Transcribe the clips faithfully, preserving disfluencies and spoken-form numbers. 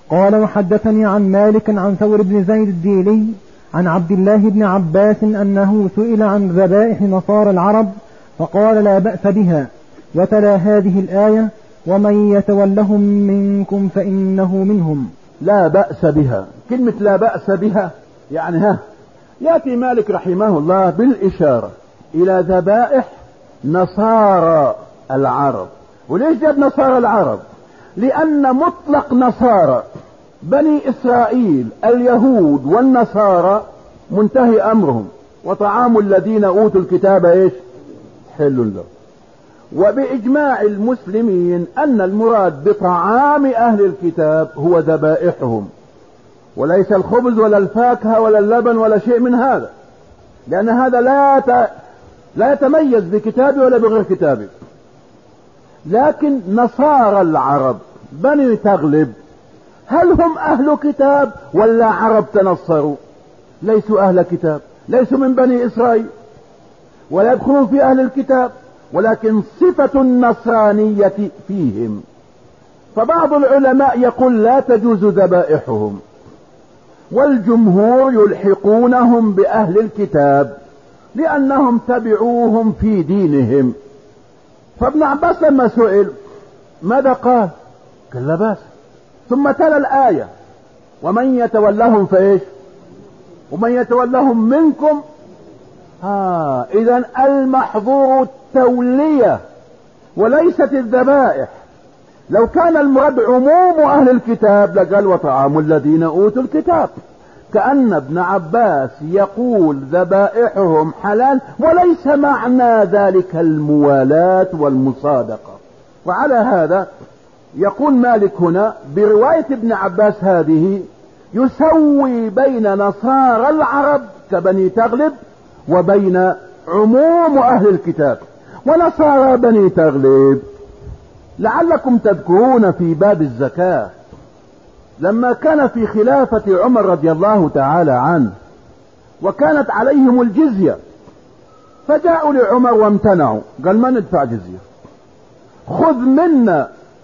قال وحدثني عن مالك عن ثور بن زيد الديلي عن عبد الله بن عباس أنه سئل عن ذبائح نصارى العرب فقال لا بأس بها، وتلا هذه الآية ومن يتولهم منكم فإنه منهم. لا بأس بها، كلمة لا بأس بها يعني ها يأتي مالك رحمه الله بالإشارة إلى ذبائح نصارى العرب. وليش جاب نصارى العرب؟ لأن مطلق نصارى بني إسرائيل اليهود والنصارى منتهي أمرهم، وطعام الذين أوتوا الكتاب إيش؟ حل له. وبإجماع المسلمين أن المراد بطعام أهل الكتاب هو ذبائحهم، وليس الخبز ولا الفاكهة ولا اللبن ولا شيء من هذا، لأن هذا لا ت... لا يتميز بكتابه ولا بغير كتابه. لكن نصارى العرب بني تغلب هل هم أهل كتاب ولا عرب تنصروا؟ ليسوا أهل كتاب، ليسوا من بني إسرائيل ولا يدخلون في أهل الكتاب، ولكن صفة النصرانية فيهم. فبعض العلماء يقول لا تجوز ذبائحهم، والجمهور يلحقونهم بأهل الكتاب لأنهم تبعوهم في دينهم. فابن عباس لما سئل ماذا قال؟ قال لا بأس، ثم تلا الآية ومن يتولهم فإيش؟ ومن يتولهم منكم. ها إذن المحظور التولية وليست الذبائح. لو كان المراد عموم أهل الكتاب لقال وطعام الذين أوتوا الكتاب، كأن ابن عباس يقول ذبائحهم حلال، وليس معنى ذلك الموالاة والمصادقة. وعلى هذا يقول مالك هنا برواية ابن عباس هذه يسوي بين نصارى العرب كبني تغلب وبين عموم أهل الكتاب. ونصارى بني تغلب لعلكم تذكرون في باب الزكاة لما كان في خلافة عمر رضي الله تعالى عنه وكانت عليهم الجزية، فجاءوا لعمر وامتنعوا، قال ما ندفع جزية، خذ منا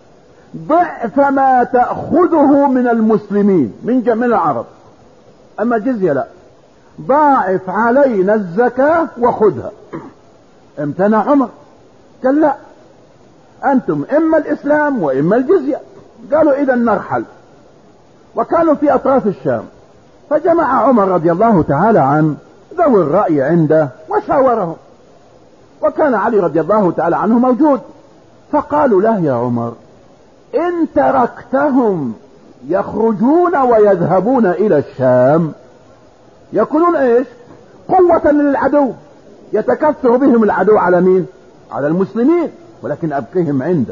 ضعف ما تأخذه من المسلمين من جميع العرب، أما جزية لا، ضاعف علينا الزكاة وخذها. امتنع عمر، قال لا، أنتم إما الإسلام وإما الجزية. قالوا إذا نرحل. وكانوا في أطراف الشام، فجمع عمر رضي الله تعالى عنه ذوي الرأي عنده وشاورهم، وكان علي رضي الله تعالى عنه موجود. فقالوا له يا عمر إن تركتهم يخرجون ويذهبون إلى الشام يكونون إيش؟ قوة للعدو، يتكثر بهم العدو على مين؟ على المسلمين، ولكن أبقهم عندك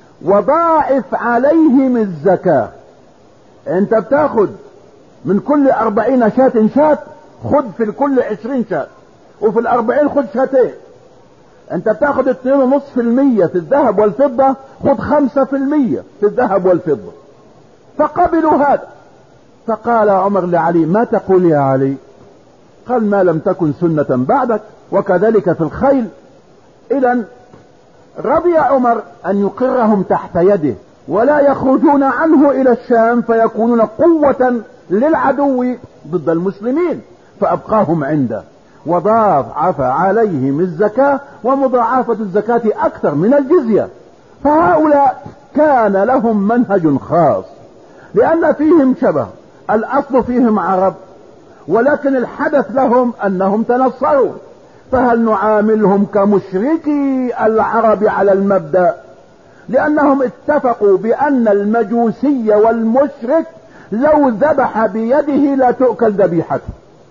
وضاعف عليهم الزكاة. انت بتاخد من كل أربعين شاة شاة، خد في الكل عشرين شاة، وفي الأربعين خد شاتين. انت بتاخد اتنين ونص في المية في الذهب والفضة، خد خمسة في المية في الذهب والفضة. فقبلوا هذا. فقال عمر لعلي ما تقول يا علي؟ قال ما لم تكن سنة بعدك، وكذلك في الخيل. إذن رضي عمر أن يقرهم تحت يده ولا يخرجون عنه إلى الشام فيكونون قوة للعدو ضد المسلمين، فأبقاهم عنده وضاعف عليهم الزكاة، ومضاعفة الزكاة أكثر من الجزية. فهؤلاء كان لهم منهج خاص لأن فيهم شبه، الأصل فيهم عرب، ولكن الحدث لهم أنهم تنصروا. فهل نعاملهم كمشركي العرب على المبدأ؟ لأنهم اتفقوا بأن المجوسي والمشرك لو ذبح بيده لا تؤكل ذبيحته،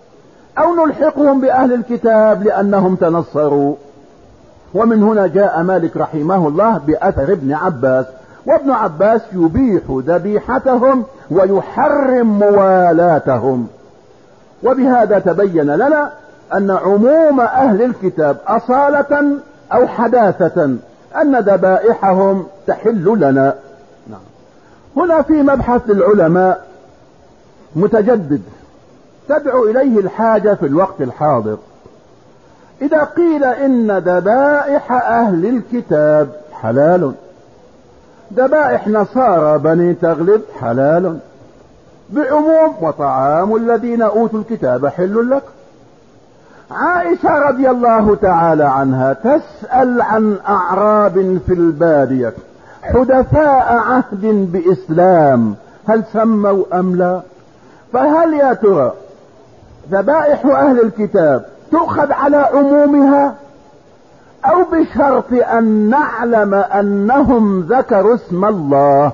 أو نلحقهم بأهل الكتاب لأنهم تنصروا. ومن هنا جاء مالك رحمه الله بأثر ابن عباس، وابن عباس يبيح ذبيحتهم ويحرم موالاتهم. وبهذا تبين لنا أن عموم أهل الكتاب أصالة أو حداثة أن ذبائحهم تحل لنا. هنا في مبحث العلماء متجدد تدعو إليه الحاجة في الوقت الحاضر. إذا قيل إن ذبائح أهل الكتاب حلال، ذبائح نصارى بني تغلب حلال، بعموم وطعام الذين اوتوا الكتاب حل لكم. عائشة رضي الله تعالى عنها تسأل عن اعراب في البادية حدثاء عهد باسلام هل سموا ام لا؟ فهل يا ترى ذبائح اهل الكتاب تؤخذ على عمومها او بشرط ان نعلم انهم ذكروا اسم الله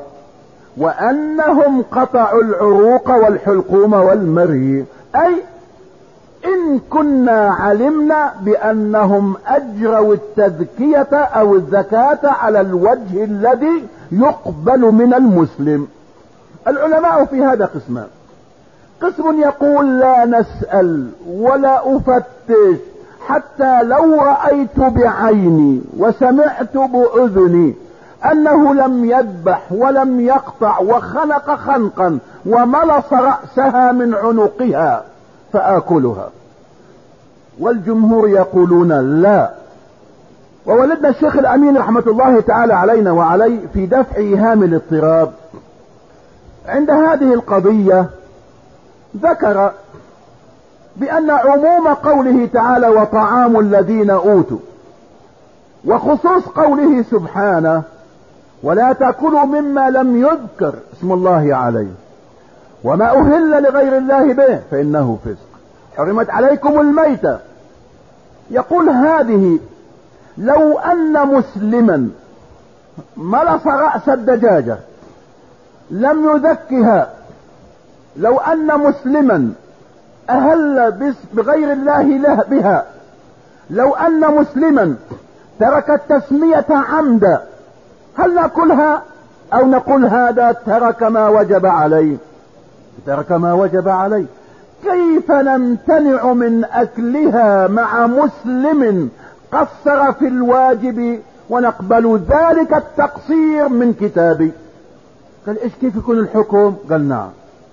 وانهم قطعوا العروق والحلقوم والمريء، اي ان كنا علمنا بانهم اجروا التذكية او الزكاة على الوجه الذي يقبل من المسلم. العلماء في هذا قسمان: قسم يقول لا نسأل ولا افتش حتى لو رأيت بعيني وسمعت بأذني انه لم يذبح ولم يقطع وخنق خنقا وملص رأسها من عنقها فآكلها. والجمهور يقولون لا. وولدنا الشيخ الأمين رحمة الله تعالى علينا وعليه في دفع إيهام الاضطراب عند هذه القضية ذكر بأن عموم قوله تعالى وطعام الذين أوتوا وخصوص قوله سبحانه ولا تأكلوا مما لم يذكر اسم الله عليه وما أهل لغير الله به فإنه فسق، حرمت عليكم الميتة. يقول هذه لو أن مسلما ملص رأس الدجاجة لم يذكها، لو أن مسلما أهل بغير الله له بها، لو أن مسلما ترك التسمية عمدا هل نأكلها أو نقول هذا ترك ما وجب عليه؟ ترك ما وجب عليه. كيف نمتنع من أكلها مع مسلم قصر في الواجب ونقبل ذلك التقصير من كتابي؟ قال إيش كيف يكون الحكم؟ قال نعم،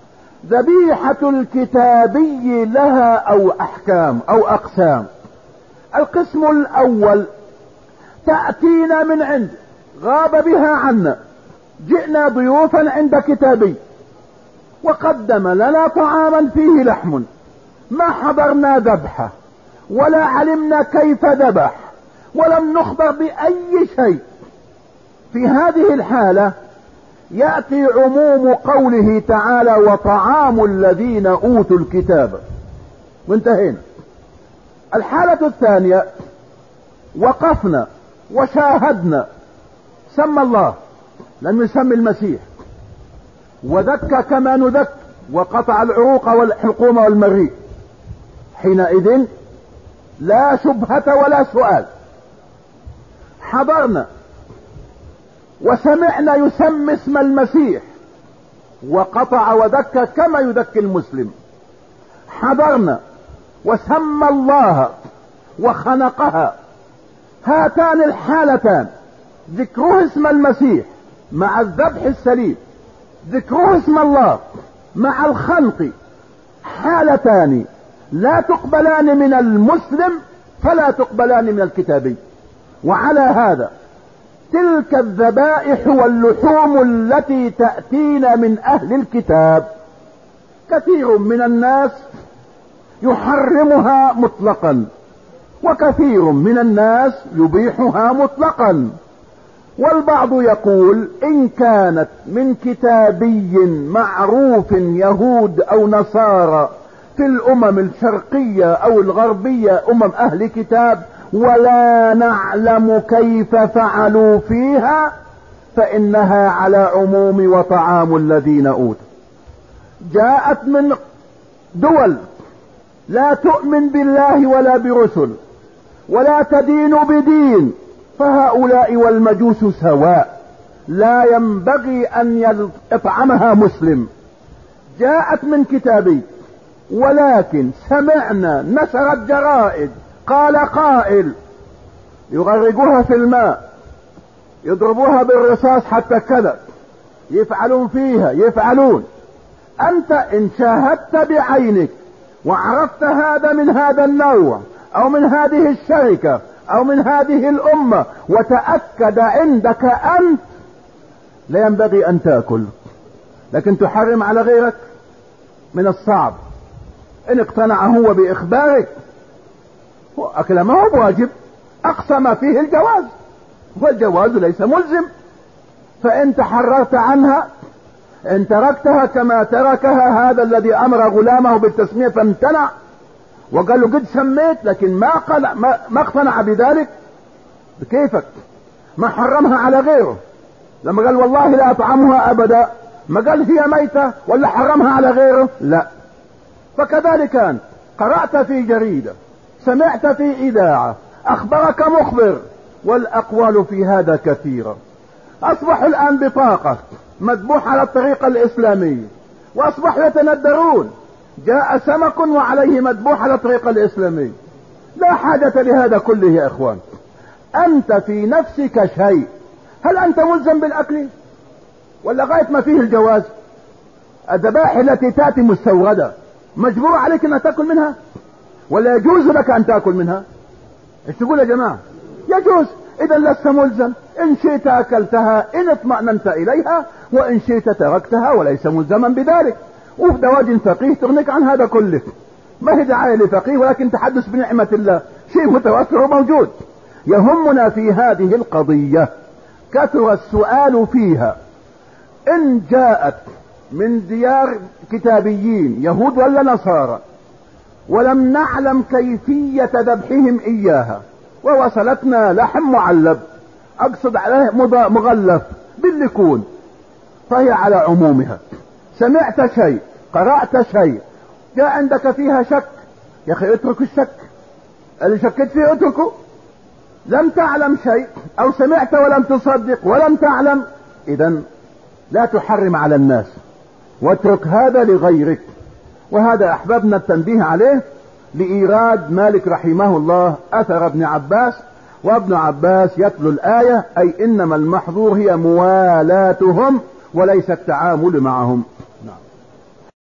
ذبيحة الكتابي لها أو أحكام أو أقسام. القسم الأول تأتينا من عند غاب بها عنا، جئنا ضيوفا عند كتابي وقدم لنا طعاما فيه لحم، ما حضرنا ذبحه ولا علمنا كيف ذبح ولم نخبر بأي شيء. في هذه الحالة يأتي عموم قوله تعالى وطعام الذين أوتوا الكتاب وانتهينا. الحالة الثانية وقفنا وشاهدنا سمى الله لم يسمي المسيح وذكى كما نذك وقطع العروق والحلقوم والمريء، حينئذ لا شبهة ولا سؤال. حضرنا وسمعنا يسمي اسم المسيح وقطع وذكى كما يذكي المسلم، حضرنا وسمى الله وخنقها. هاتان الحالتان ذكره اسم المسيح مع الذبح السليم، ذكره اسم الله مع الخنق، حالتان لا تقبلان من المسلم فلا تقبلان من الكتابي. وعلى هذا تلك الذبائح واللحوم التي تأتينا من أهل الكتاب كثير من الناس يحرمها مطلقا وكثير من الناس يبيحها مطلقا، والبعض يقول إن كانت من كتابي معروف يهود أو نصارى في الأمم الشرقية أو الغربية أمم أهل كتاب ولا نعلم كيف فعلوا فيها فإنها على عموم وطعام الذين أوتوا. جاءت من دول لا تؤمن بالله ولا برسل ولا تدين بدين، فهؤلاء والمجوس سواء لا ينبغي أن يطعمها مسلم. جاءت من كتابي ولكن سمعنا نشرت جرائد قال قائل يغرقوها في الماء، يضربوها بالرصاص حتى كذا، يفعلون فيها يفعلون. أنت إن شاهدت بعينك وعرفت هذا من هذا النوع أو من هذه الشركة أو من هذه الأمة وتأكد عندك أنت، لا ينبغي أن تأكل، لكن تحرم على غيرك. من الصعب ان اقتنع هو باخبارك، اكل ما هو بواجب، اقصى ما فيه الجواز، والجواز ليس ملزم، فان تحررت عنها ان تركتها كما تركها هذا الذي امر غلامه بالتسمية فامتنع وقال له قد سميت، لكن ما قال ما, ما اقتنع بذلك، بكيفك؟ ما حرمها على غيره، لما قال والله لا اطعمها ابدا ما قال هي ميتة ولا حرمها على غيره، لا. فكذلك انت قرأت في جريدة، سمعت في اذاعة، اخبرك مخبر، والاقوال في هذا كثيرة، اصبحوا الان بطاقة مذبوح على الطريقة الاسلامية، واصبحوا يتندرون، جاء سمك وعليه مذبوح على الطريقة الاسلامية. لا حاجة لهذا كله يا اخوان. انت في نفسك شيء، هل انت ملزم بالاكل ولا غاية ما فيه الجواز؟ الذبائح التي تأتي مستوردة مجبور عليك ان تأكل منها ولا يجوز لك ان تأكل منها؟ ايش تقول يا جماعة؟ يجوز. اذا لست ملزم، ان شئت اكلتها ان اطمأننت اليها، وان شئت تركتها وليس ملزما بذلك. وفي دواج فقيه تغنيك عن هذا كله، ما هي دعاية لفقيه ولكن تحدث بنعمة الله، شيء متوفر وموجود. يهمنا في هذه القضية كثر السؤال فيها، ان جاءت من ديار كتابيين يهود ولا نصارى ولم نعلم كيفية ذبحهم اياها، ووصلتنا لحم معلب، اقصد عليه مغلف باللكون، فهي على عمومها. سمعت شيء، قرأت شيء، جاء عندك فيها شك، يا اخي اترك الشك، اللي شكت فيه اتركه. لم تعلم شيء او سمعت ولم تصدق ولم تعلم، اذا لا تحرم على الناس، واترك هذا لغيرك. وهذا احببنا التنبيه عليه لإيراد مالك رحمه الله اثر ابن عباس، وابن عباس يتلو الآية، اي انما المحظور هي موالاتهم وليس التعامل معهم.